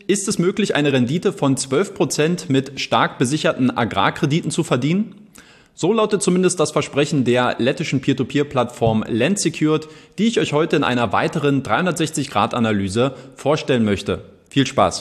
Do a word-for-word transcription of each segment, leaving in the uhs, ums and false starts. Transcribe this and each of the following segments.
Ist es möglich, eine Rendite von zwölf Prozent mit stark besicherten Agrarkrediten zu verdienen? So lautet zumindest das Versprechen der lettischen Peer-to-Peer-Plattform Lensecured, die ich euch heute in einer weiteren dreihundertsechzig Grad Analyse vorstellen möchte. Viel Spaß!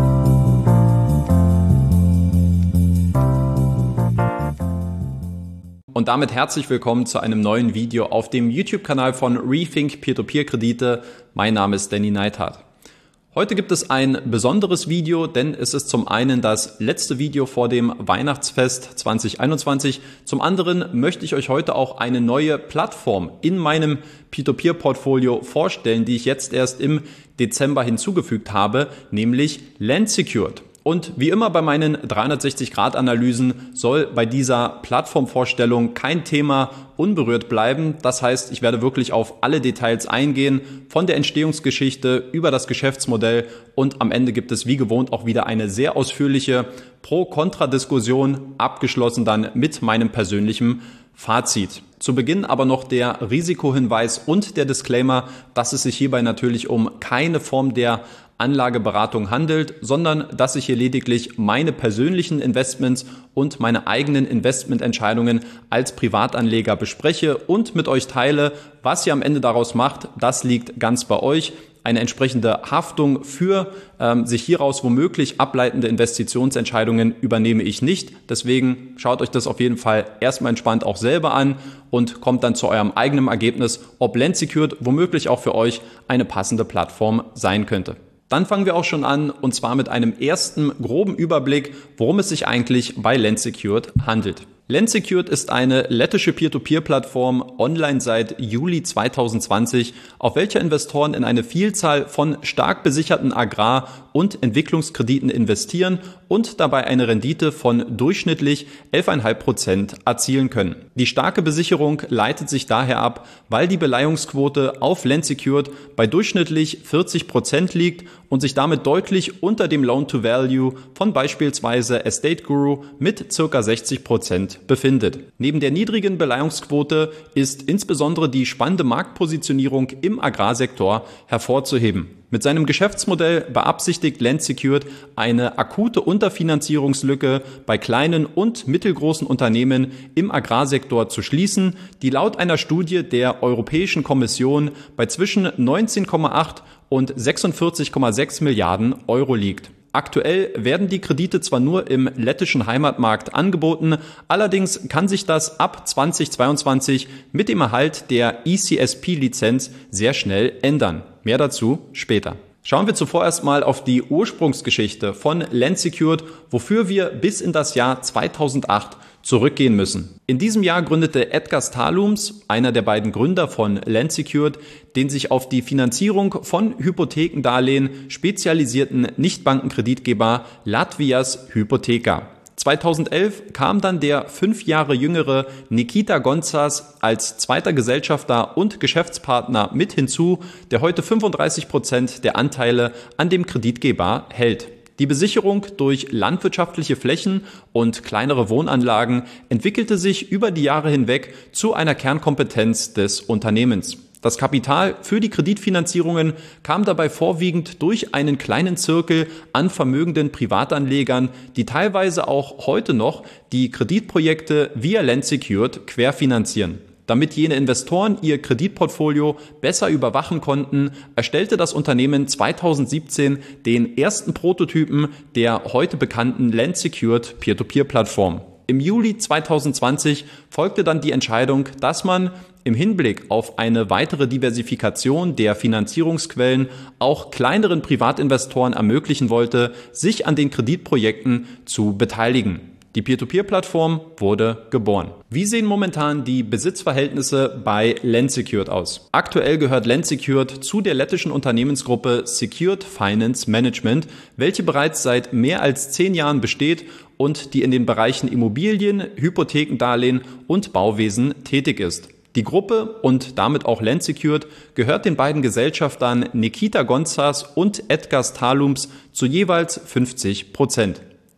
Und damit herzlich willkommen zu einem neuen Video auf dem YouTube-Kanal von Rethink Peer-to-Peer-Kredite. Mein Name ist Danny Neithardt. Heute gibt es ein besonderes Video, denn es ist zum einen das letzte Video vor dem Weihnachtsfest zwanzig einundzwanzig. Zum anderen möchte ich euch heute auch eine neue Plattform in meinem Peer-to-Peer-Portfolio vorstellen, die ich jetzt erst im Dezember hinzugefügt habe, nämlich Lensecured. Und wie immer bei meinen dreihundertsechzig Grad Analysen soll bei dieser Plattformvorstellung kein Thema unberührt bleiben. Das heißt, ich werde wirklich auf alle Details eingehen, von der Entstehungsgeschichte über das Geschäftsmodell, und am Ende gibt es wie gewohnt auch wieder eine sehr ausführliche Pro-Kontra-Diskussion, abgeschlossen dann mit meinem persönlichen Fazit. Zu Beginn aber noch der Risikohinweis und der Disclaimer, dass es sich hierbei natürlich um keine Form der Anlageberatung handelt, sondern dass ich hier lediglich meine persönlichen Investments und meine eigenen Investmententscheidungen als Privatanleger bespreche und mit euch teile. Was ihr am Ende daraus macht, das liegt ganz bei euch. Eine entsprechende Haftung für ähm, sich hieraus womöglich ableitende Investitionsentscheidungen übernehme ich nicht. Deswegen schaut euch das auf jeden Fall erstmal entspannt auch selber an und kommt dann zu eurem eigenen Ergebnis, ob Lensecured womöglich auch für euch eine passende Plattform sein könnte. Dann fangen wir auch schon an, und zwar mit einem ersten groben Überblick, worum es sich eigentlich bei Lensecured handelt. Lensecured ist eine lettische Peer-to-Peer-Plattform, online seit Juli zweitausendzwanzig, auf welcher Investoren in eine Vielzahl von stark besicherten Agrar- und Entwicklungskrediten investieren und dabei eine Rendite von durchschnittlich elf Komma fünf Prozent erzielen können. Die starke Besicherung leitet sich daher ab, weil die Beleihungsquote auf Lensecured bei durchschnittlich vierzig Prozent liegt und sich damit deutlich unter dem Loan-to-Value von beispielsweise Estate Guru mit ca. sechzig Prozent befindet. Neben der niedrigen Beleihungsquote ist insbesondere die spannende Marktpositionierung im Agrarsektor hervorzuheben. Mit seinem Geschäftsmodell beabsichtigt Lensecured eine akute Unterfinanzierungslücke bei kleinen und mittelgroßen Unternehmen im Agrarsektor zu schließen, die laut einer Studie der Europäischen Kommission bei zwischen neunzehn Komma acht und sechsundvierzig Komma sechs Milliarden Euro liegt. Aktuell werden die Kredite zwar nur im lettischen Heimatmarkt angeboten, allerdings kann sich das ab zweitausendzweiundzwanzig mit dem Erhalt der E C S P-Lizenz sehr schnell ändern. Mehr dazu später. Schauen wir zuvor erstmal auf die Ursprungsgeschichte von Lensecured, wofür wir bis in das Jahr zweitausendacht zurückgehen müssen. In diesem Jahr gründete Edgar Stalums, einer der beiden Gründer von Lensecured, den sich auf die Finanzierung von Hypothekendarlehen spezialisierten Nichtbankenkreditgeber Latvias Hypotheka. zweitausendelf kam dann der fünf Jahre jüngere Nikita Gontsas als zweiter Gesellschafter und Geschäftspartner mit hinzu, der heute fünfunddreißig Prozent der Anteile an dem Kreditgeber hält. Die Besicherung durch landwirtschaftliche Flächen und kleinere Wohnanlagen entwickelte sich über die Jahre hinweg zu einer Kernkompetenz des Unternehmens. Das Kapital für die Kreditfinanzierungen kam dabei vorwiegend durch einen kleinen Zirkel an vermögenden Privatanlegern, die teilweise auch heute noch die Kreditprojekte via Lensecured querfinanzieren. Damit jene Investoren ihr Kreditportfolio besser überwachen konnten, erstellte das Unternehmen zweitausendsiebzehn den ersten Prototypen der heute bekannten Lensecured Peer-to-Peer-Plattform. Im Juli zweitausendzwanzig folgte dann die Entscheidung, dass man im Hinblick auf eine weitere Diversifikation der Finanzierungsquellen auch kleineren Privatinvestoren ermöglichen wollte, sich an den Kreditprojekten zu beteiligen. Die Peer-to-Peer-Plattform wurde geboren. Wie sehen momentan die Besitzverhältnisse bei Lensecured aus? Aktuell gehört Lensecured zu der lettischen Unternehmensgruppe Secured Finance Management, welche bereits seit mehr als zehn Jahren besteht und die in den Bereichen Immobilien, Hypothekendarlehen und Bauwesen tätig ist. Die Gruppe und damit auch Lensecured gehört den beiden Gesellschaftern Nikita Gontsas und Edgar Stalums zu jeweils fünfzig Prozent.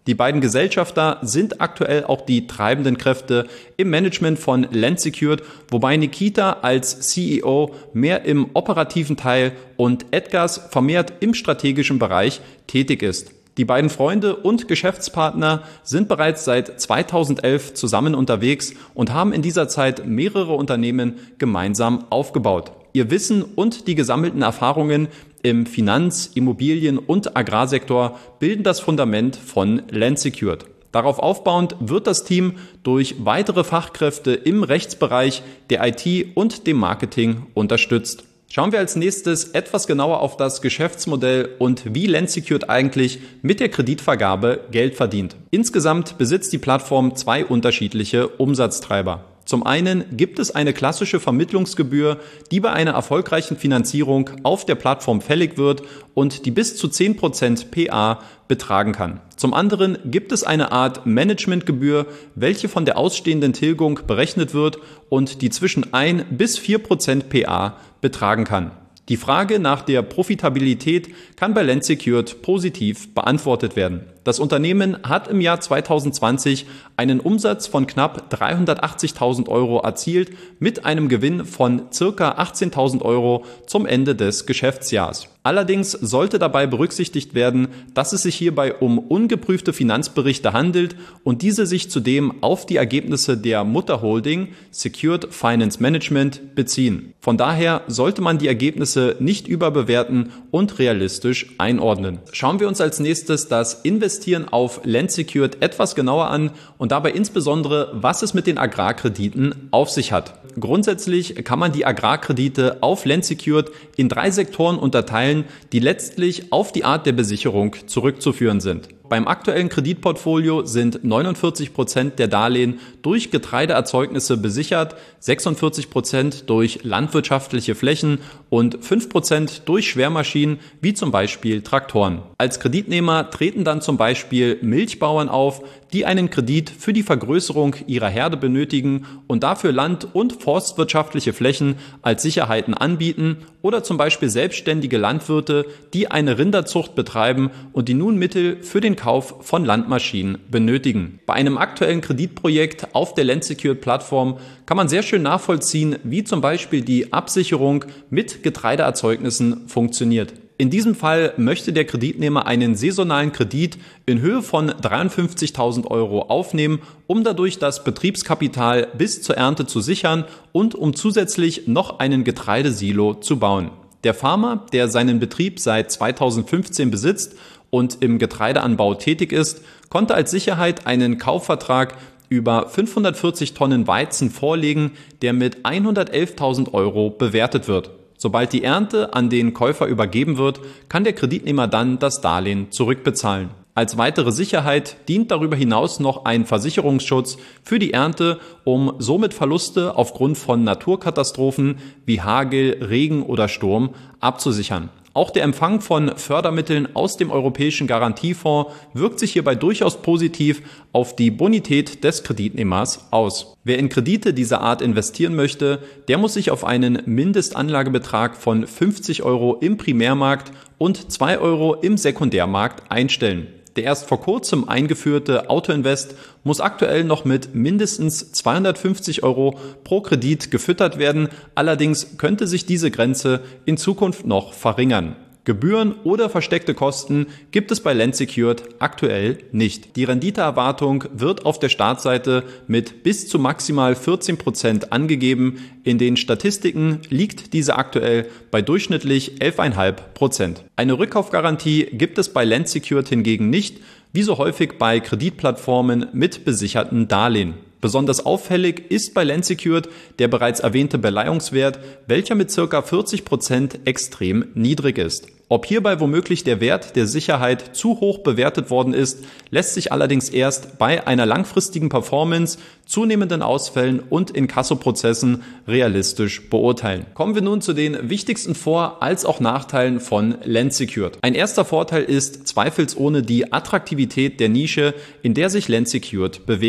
Die beiden Gesellschafter sind aktuell auch die treibenden Kräfte im Management von Lensecured, wobei Nikita als C E O mehr im operativen Teil und Edgars vermehrt im strategischen Bereich tätig ist. Die beiden Freunde und Geschäftspartner sind bereits seit zweitausendelf zusammen unterwegs und haben in dieser Zeit mehrere Unternehmen gemeinsam aufgebaut. Ihr Wissen und die gesammelten Erfahrungen im Finanz-, Immobilien- und Agrarsektor bilden das Fundament von Lensecured. Darauf aufbauend wird das Team durch weitere Fachkräfte im Rechtsbereich, der I T und dem Marketing unterstützt. Schauen wir als nächstes etwas genauer auf das Geschäftsmodell und wie Lensecured eigentlich mit der Kreditvergabe Geld verdient. Insgesamt besitzt die Plattform zwei unterschiedliche Umsatztreiber. Zum einen gibt es eine klassische Vermittlungsgebühr, die bei einer erfolgreichen Finanzierung auf der Plattform fällig wird und die bis zu zehn Prozent P A betragen kann. Zum anderen gibt es eine Art Managementgebühr, welche von der ausstehenden Tilgung berechnet wird und die zwischen ein bis vier Prozent P A betragen kann. Die Frage nach der Profitabilität kann bei Lensecured positiv beantwortet werden. Das Unternehmen hat im Jahr zweitausendzwanzig einen Umsatz von knapp dreihundertachtzigtausend Euro erzielt mit einem Gewinn von ca. achtzehntausend Euro zum Ende des Geschäftsjahrs. Allerdings sollte dabei berücksichtigt werden, dass es sich hierbei um ungeprüfte Finanzberichte handelt und diese sich zudem auf die Ergebnisse der Mutterholding Secured Finance Management beziehen. Von daher sollte man die Ergebnisse nicht überbewerten und realistisch einordnen. Schauen wir uns als nächstes das Investieren auf Lensecured etwas genauer an und dabei insbesondere, was es mit den Agrarkrediten auf sich hat. Grundsätzlich kann man die Agrarkredite auf Lensecured in drei Sektoren unterteilen, die letztlich auf die Art der Besicherung zurückzuführen sind. Beim aktuellen Kreditportfolio sind neunundvierzig Prozent der Darlehen durch Getreideerzeugnisse besichert, sechsundvierzig Prozent durch landwirtschaftliche Flächen und fünf Prozent durch Schwermaschinen wie zum Beispiel Traktoren. Als Kreditnehmer treten dann zum Beispiel Milchbauern auf, die einen Kredit für die Vergrößerung ihrer Herde benötigen und dafür land- und forstwirtschaftliche Flächen als Sicherheiten anbieten oder zum Beispiel selbstständige Landwirte, die eine Rinderzucht betreiben und die nun Mittel für den Kauf von Landmaschinen benötigen. Bei einem aktuellen Kreditprojekt auf der Lensecured-Plattform kann man sehr schön nachvollziehen, wie zum Beispiel die Absicherung mit Getreideerzeugnissen funktioniert. In diesem Fall möchte der Kreditnehmer einen saisonalen Kredit in Höhe von dreiundfünfzigtausend Euro aufnehmen, um dadurch das Betriebskapital bis zur Ernte zu sichern und um zusätzlich noch einen Getreidesilo zu bauen. Der Farmer, der seinen Betrieb seit zweitausendfünfzehn besitzt und im Getreideanbau tätig ist, konnte als Sicherheit einen Kaufvertrag über fünfhundertvierzig Tonnen Weizen vorlegen, der mit hundertelftausend Euro bewertet wird. Sobald die Ernte an den Käufer übergeben wird, kann der Kreditnehmer dann das Darlehen zurückbezahlen. Als weitere Sicherheit dient darüber hinaus noch ein Versicherungsschutz für die Ernte, um somit Verluste aufgrund von Naturkatastrophen wie Hagel, Regen oder Sturm abzusichern. Auch der Empfang von Fördermitteln aus dem Europäischen Garantiefonds wirkt sich hierbei durchaus positiv auf die Bonität des Kreditnehmers aus. Wer in Kredite dieser Art investieren möchte, der muss sich auf einen Mindestanlagebetrag von fünfzig Euro im Primärmarkt und zwei Euro im Sekundärmarkt einstellen. Der erst vor kurzem eingeführte Autoinvest muss aktuell noch mit mindestens zweihundertfünfzig Euro pro Kredit gefüttert werden. Allerdings könnte sich diese Grenze in Zukunft noch verringern. Gebühren oder versteckte Kosten gibt es bei Lensecured aktuell nicht. Die Renditeerwartung wird auf der Startseite mit bis zu maximal vierzehn Prozent angegeben. In den Statistiken liegt diese aktuell bei durchschnittlich elf Komma fünf Prozent. Eine Rückkaufgarantie gibt es bei Lensecured hingegen nicht, wie so häufig bei Kreditplattformen mit besicherten Darlehen. Besonders auffällig ist bei Lensecured der bereits erwähnte Beleihungswert, welcher mit ca. vierzig Prozent extrem niedrig ist. Ob hierbei womöglich der Wert der Sicherheit zu hoch bewertet worden ist, lässt sich allerdings erst bei einer langfristigen Performance, zunehmenden Ausfällen und Inkassoprozessen realistisch beurteilen. Kommen wir nun zu den wichtigsten Vor- als auch Nachteilen von Lensecured. Ein erster Vorteil ist zweifelsohne die Attraktivität der Nische, in der sich Lensecured bewegt.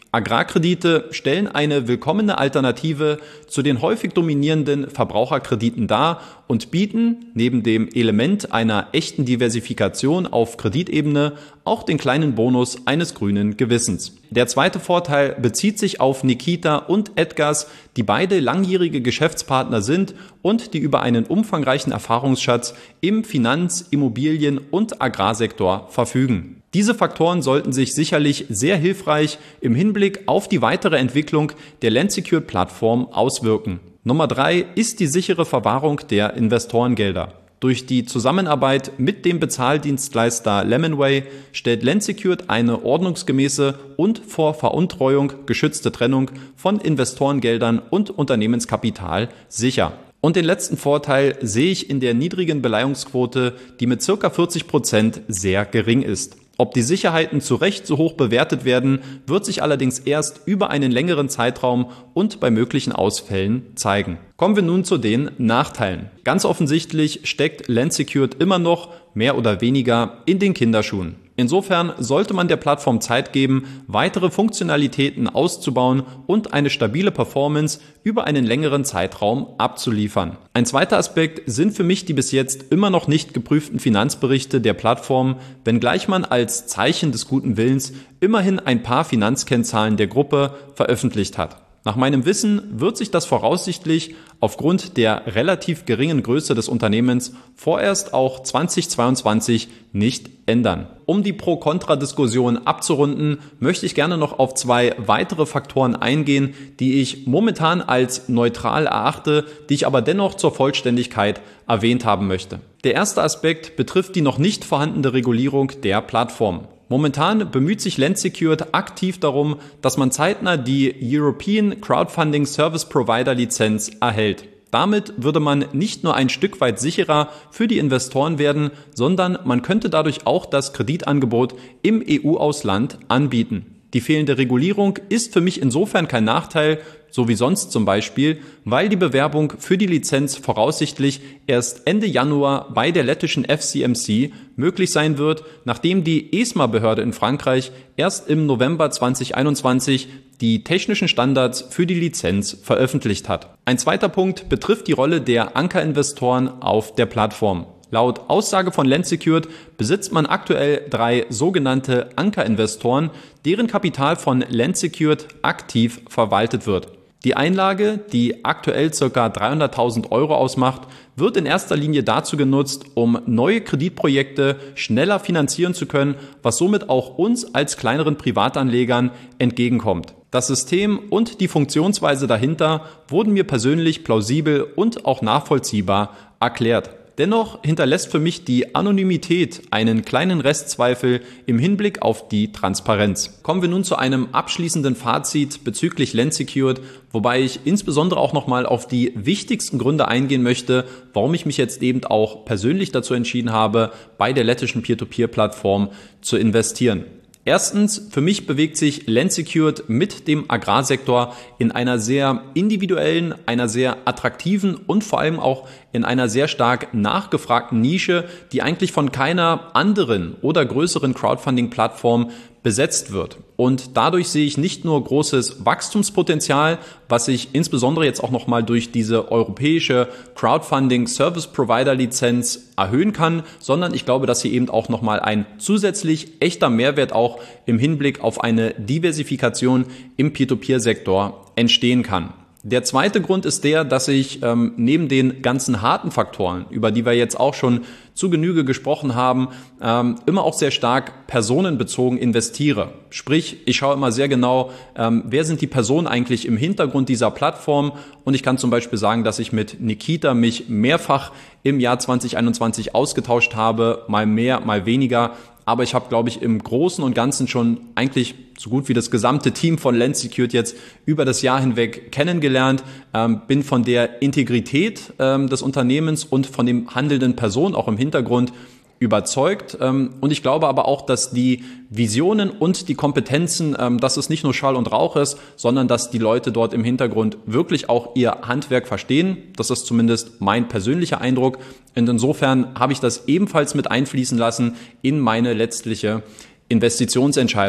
Agrarkredite stellen eine willkommene Alternative zu den häufig dominierenden Verbraucherkrediten dar und bieten neben dem Element einer echten Diversifikation auf Kreditebene auch den kleinen Bonus eines grünen Gewissens. Der zweite Vorteil bezieht sich auf Nikita und Edgars, die beide langjährige Geschäftspartner sind und die über einen umfangreichen Erfahrungsschatz im Finanz-, Immobilien- und Agrarsektor verfügen. Diese Faktoren sollten sich sicherlich sehr hilfreich im Hinblick auf die weitere Entwicklung der Lensecured-Plattform auswirken. Nummer drei ist die sichere Verwahrung der Investorengelder. Durch die Zusammenarbeit mit dem Bezahldienstleister Lemonway stellt Lensecured eine ordnungsgemäße und vor Veruntreuung geschützte Trennung von Investorengeldern und Unternehmenskapital sicher. Und den letzten Vorteil sehe ich in der niedrigen Beleihungsquote, die mit ca. vierzig Prozent sehr gering ist. Ob die Sicherheiten zu Recht so hoch bewertet werden, wird sich allerdings erst über einen längeren Zeitraum und bei möglichen Ausfällen zeigen. Kommen wir nun zu den Nachteilen. Ganz offensichtlich steckt Lensecured immer noch mehr oder weniger in den Kinderschuhen. Insofern sollte man der Plattform Zeit geben, weitere Funktionalitäten auszubauen und eine stabile Performance über einen längeren Zeitraum abzuliefern. Ein zweiter Aspekt sind für mich die bis jetzt immer noch nicht geprüften Finanzberichte der Plattform, wenngleich man als Zeichen des guten Willens immerhin ein paar Finanzkennzahlen der Gruppe veröffentlicht hat. Nach meinem Wissen wird sich das voraussichtlich aufgrund der relativ geringen Größe des Unternehmens vorerst auch zweitausendzweiundzwanzig nicht ändern. Um die Pro-Kontra-Diskussion abzurunden, möchte ich gerne noch auf zwei weitere Faktoren eingehen, die ich momentan als neutral erachte, die ich aber dennoch zur Vollständigkeit erwähnt haben möchte. Der erste Aspekt betrifft die noch nicht vorhandene Regulierung der Plattform. Momentan bemüht sich Lensecured aktiv darum, dass man zeitnah die European Crowdfunding Service Provider Lizenz erhält. Damit würde man nicht nur ein Stück weit sicherer für die Investoren werden, sondern man könnte dadurch auch das Kreditangebot im E U-Ausland anbieten. Die fehlende Regulierung ist für mich insofern kein Nachteil, so wie sonst zum Beispiel, weil die Bewerbung für die Lizenz voraussichtlich erst Ende Januar bei der lettischen F C M C möglich sein wird, nachdem die ESMA-Behörde in Frankreich erst im November zweitausendeinundzwanzig die technischen Standards für die Lizenz veröffentlicht hat. Ein zweiter Punkt betrifft die Rolle der Ankerinvestoren auf der Plattform. Laut Aussage von Lensecured besitzt man aktuell drei sogenannte Ankerinvestoren, deren Kapital von Lensecured aktiv verwaltet wird. Die Einlage, die aktuell ca. dreihunderttausend Euro ausmacht, wird in erster Linie dazu genutzt, um neue Kreditprojekte schneller finanzieren zu können, was somit auch uns als kleineren Privatanlegern entgegenkommt. Das System und die Funktionsweise dahinter wurden mir persönlich plausibel und auch nachvollziehbar erklärt. Dennoch hinterlässt für mich die Anonymität einen kleinen Restzweifel im Hinblick auf die Transparenz. Kommen wir nun zu einem abschließenden Fazit bezüglich Lensecured, wobei ich insbesondere auch nochmal auf die wichtigsten Gründe eingehen möchte, warum ich mich jetzt eben auch persönlich dazu entschieden habe, bei der lettischen Peer-to-Peer-Plattform zu investieren. Erstens, für mich bewegt sich Lensecured mit dem Agrarsektor in einer sehr individuellen, einer sehr attraktiven und vor allem auch in einer sehr stark nachgefragten Nische, die eigentlich von keiner anderen oder größeren Crowdfunding-Plattform besetzt wird. Und dadurch sehe ich nicht nur großes Wachstumspotenzial, was sich insbesondere jetzt auch nochmal durch diese europäische Crowdfunding Service Provider Lizenz erhöhen kann, sondern ich glaube, dass hier eben auch nochmal ein zusätzlich echter Mehrwert auch im Hinblick auf eine Diversifikation im Peer-to-Peer-Sektor entstehen kann. Der zweite Grund ist der, dass ich ähm, neben den ganzen harten Faktoren, über die wir jetzt auch schon zu Genüge gesprochen haben, ähm, immer auch sehr stark personenbezogen investiere. Sprich, ich schaue immer sehr genau, ähm, wer sind die Personen eigentlich im Hintergrund dieser Plattform, und ich kann zum Beispiel sagen, dass ich mit Nikita mich mehrfach im Jahr zweitausendeinundzwanzig ausgetauscht habe, mal mehr, mal weniger. Aber ich habe, glaube ich, im Großen und Ganzen schon eigentlich so gut wie das gesamte Team von Lensecured jetzt über das Jahr hinweg kennengelernt, ähm, bin von der Integrität ähm, des Unternehmens und von dem handelnden Personen auch im Hintergrund überzeugt. Ähm, und ich glaube aber auch, dass die Visionen und die Kompetenzen, ähm, dass es nicht nur Schall und Rauch ist, sondern dass die Leute dort im Hintergrund wirklich auch ihr Handwerk verstehen. Das ist zumindest mein persönlicher Eindruck. Und insofern habe ich das ebenfalls mit einfließen lassen in meine letztliche Investitionsentscheidung.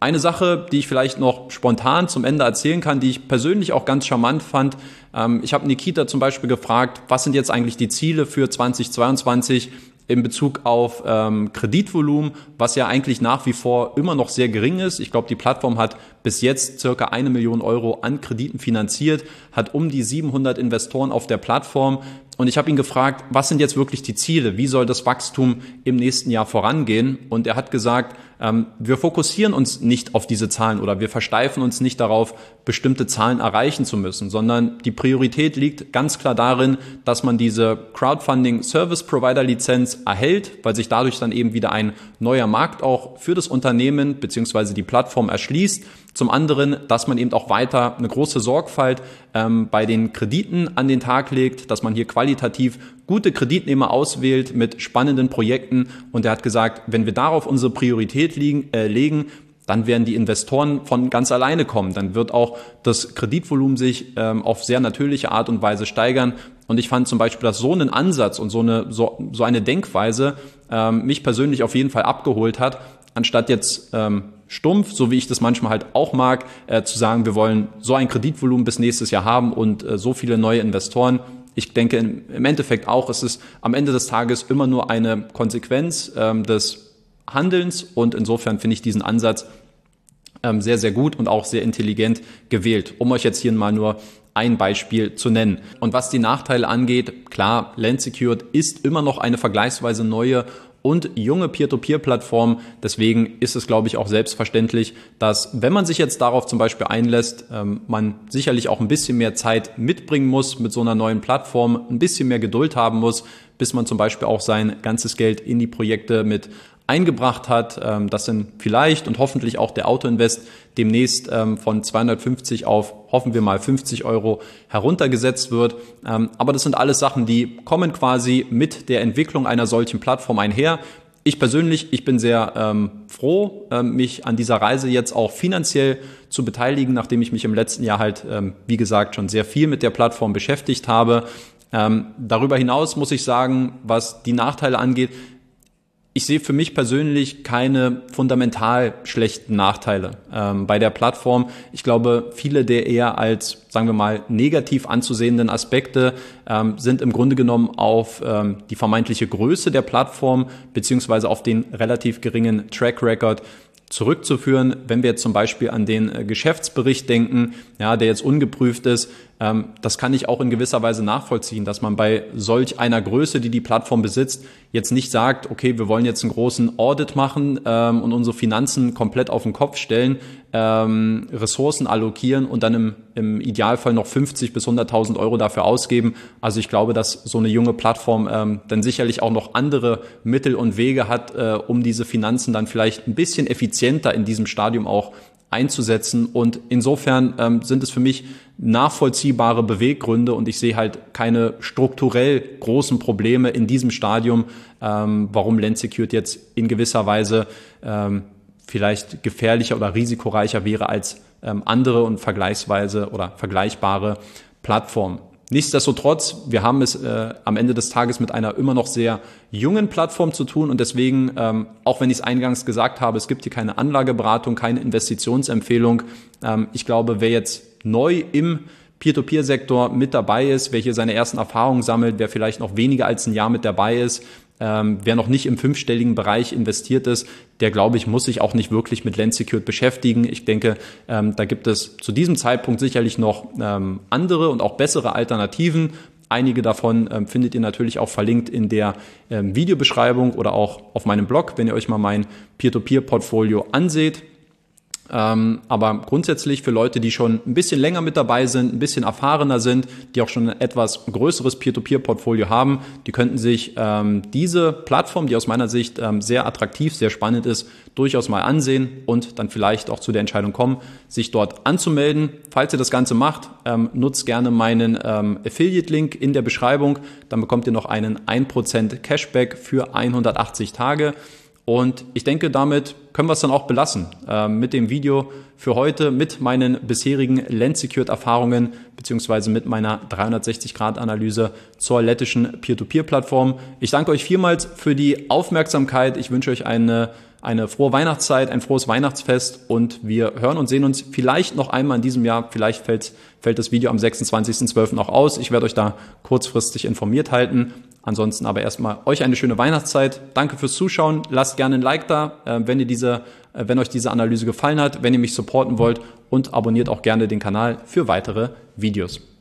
Eine Sache, die ich vielleicht noch spontan zum Ende erzählen kann, die ich persönlich auch ganz charmant fand. Ähm, ich habe Nikita zum Beispiel gefragt, was sind jetzt eigentlich die Ziele für zweitausendzweiundzwanzig in Bezug auf ähm, Kreditvolumen, was ja eigentlich nach wie vor immer noch sehr gering ist. Ich glaube, die Plattform hat bis jetzt circa eine Million Euro an Krediten finanziert, hat um die siebenhundert Investoren auf der Plattform. Und ich habe ihn gefragt, was sind jetzt wirklich die Ziele? Wie soll das Wachstum im nächsten Jahr vorangehen? Und er hat gesagt, ähm, wir fokussieren uns nicht auf diese Zahlen oder wir versteifen uns nicht darauf, bestimmte Zahlen erreichen zu müssen, sondern die Priorität liegt ganz klar darin, dass man diese Crowdfunding-Service-Provider-Lizenz erhält, weil sich dadurch dann eben wieder ein neuer Markt auch für das Unternehmen bzw. die Plattform erschließt. Zum anderen, dass man eben auch weiter eine große Sorgfalt ähm, bei den Krediten an den Tag legt, dass man hier qualitativ gute Kreditnehmer auswählt mit spannenden Projekten. Und er hat gesagt, wenn wir darauf unsere Priorität liegen, äh, legen, dann werden die Investoren von ganz alleine kommen. Dann wird auch das Kreditvolumen sich ähm, auf sehr natürliche Art und Weise steigern. Und ich fand zum Beispiel, dass so ein Ansatz und so eine, so, so eine Denkweise ähm, mich persönlich auf jeden Fall abgeholt hat, anstatt jetzt ähm, stumpf, so wie ich das manchmal halt auch mag, äh, zu sagen, wir wollen so ein Kreditvolumen bis nächstes Jahr haben und äh, so viele neue Investoren. Ich denke im, im Endeffekt auch, es ist am Ende des Tages immer nur eine Konsequenz ähm, des Handelns und insofern finde ich diesen Ansatz ähm, sehr, sehr gut und auch sehr intelligent gewählt, um euch jetzt hier mal nur ein Beispiel zu nennen. Und was die Nachteile angeht, klar, Lensecured ist immer noch eine vergleichsweise neue und junge Peer-to-Peer-Plattform. Deswegen ist es, glaube ich, auch selbstverständlich, dass, wenn man sich jetzt darauf zum Beispiel einlässt, ähm, man sicherlich auch ein bisschen mehr Zeit mitbringen muss mit so einer neuen Plattform, ein bisschen mehr Geduld haben muss, bis man zum Beispiel auch sein ganzes Geld in die Projekte mit eingebracht hat, ähm, dass dann vielleicht und hoffentlich auch der Autoinvest demnächst ähm, von zweihundertfünfzig auf, hoffen wir mal, fünfzig Euro heruntergesetzt wird. Ähm, aber das sind alles Sachen, die kommen quasi mit der Entwicklung einer solchen Plattform einher. Ich persönlich, ich bin sehr ähm, froh, ähm, mich an dieser Reise jetzt auch finanziell zu beteiligen, nachdem ich mich im letzten Jahr halt, ähm, wie gesagt, schon sehr viel mit der Plattform beschäftigt habe. Ähm, darüber hinaus muss ich sagen, was die Nachteile angeht, ich sehe für mich persönlich keine fundamental schlechten Nachteile ähm, bei der Plattform. Ich glaube, viele der eher als, sagen wir mal, negativ anzusehenden Aspekte ähm, sind im Grunde genommen auf ähm, die vermeintliche Größe der Plattform beziehungsweise auf den relativ geringen Track Record zurückzuführen. Wenn wir jetzt zum Beispiel an den äh, Geschäftsbericht denken, ja, der jetzt ungeprüft ist, ähm, das kann ich auch in gewisser Weise nachvollziehen, dass man bei solch einer Größe, die die Plattform besitzt, jetzt nicht sagt, okay, wir wollen jetzt einen großen Audit machen ähm, und unsere Finanzen komplett auf den Kopf stellen, ähm, Ressourcen allokieren und dann im, im Idealfall noch fünfzig bis hunderttausend Euro dafür ausgeben. Also ich glaube, dass so eine junge Plattform ähm, dann sicherlich auch noch andere Mittel und Wege hat, äh, um diese Finanzen dann vielleicht ein bisschen effizienter in diesem Stadium auch einzusetzen. Und insofern ähm, sind es für mich nachvollziehbare Beweggründe und ich sehe halt keine strukturell großen Probleme in diesem Stadium, ähm, warum Lensecured jetzt in gewisser Weise ähm, vielleicht gefährlicher oder risikoreicher wäre als ähm, andere und vergleichsweise oder vergleichbare Plattformen. Nichtsdestotrotz, wir haben es äh, am Ende des Tages mit einer immer noch sehr jungen Plattform zu tun und deswegen, ähm, auch wenn ich es eingangs gesagt habe, es gibt hier keine Anlageberatung, keine Investitionsempfehlung. Ähm, ich glaube, wer jetzt neu im Peer-to-Peer-Sektor mit dabei ist, wer hier seine ersten Erfahrungen sammelt, wer vielleicht noch weniger als ein Jahr mit dabei ist, ähm, wer noch nicht im fünfstelligen Bereich investiert ist, der, glaube ich, muss sich auch nicht wirklich mit Lensecured beschäftigen. Ich denke, ähm, da gibt es zu diesem Zeitpunkt sicherlich noch ähm, andere und auch bessere Alternativen. Einige davon ähm, findet ihr natürlich auch verlinkt in der ähm, Videobeschreibung oder auch auf meinem Blog, wenn ihr euch mal mein Peer-to-Peer-Portfolio anseht. Ähm, aber grundsätzlich für Leute, die schon ein bisschen länger mit dabei sind, ein bisschen erfahrener sind, die auch schon ein etwas größeres Peer-to-Peer-Portfolio haben, die könnten sich ähm, diese Plattform, die aus meiner Sicht ähm, sehr attraktiv, sehr spannend ist, durchaus mal ansehen und dann vielleicht auch zu der Entscheidung kommen, sich dort anzumelden. Falls ihr das Ganze macht, ähm, nutzt gerne meinen ähm, Affiliate-Link in der Beschreibung. Dann bekommt ihr noch einen ein Prozent Cashback für hundertachtzig Tage. Und ich denke, damit können wir es dann auch belassen. Ähm, mit dem Video für heute, mit meinen bisherigen Lensecured-Erfahrungen beziehungsweise mit meiner dreihundertsechzig Grad Analyse zur lettischen Peer-to-Peer-Plattform. Ich danke euch vielmals für die Aufmerksamkeit. Ich wünsche euch eine eine frohe Weihnachtszeit, ein frohes Weihnachtsfest und wir hören und sehen uns vielleicht noch einmal in diesem Jahr. Vielleicht fällt, fällt das Video am sechsundzwanzigsten zwölften auch aus. Ich werde euch da kurzfristig informiert halten. Ansonsten aber erstmal euch eine schöne Weihnachtszeit. Danke fürs Zuschauen. Lasst gerne ein Like da, wenn ihr diese, wenn euch diese Analyse gefallen hat, wenn ihr mich supporten wollt und abonniert auch gerne den Kanal für weitere Videos.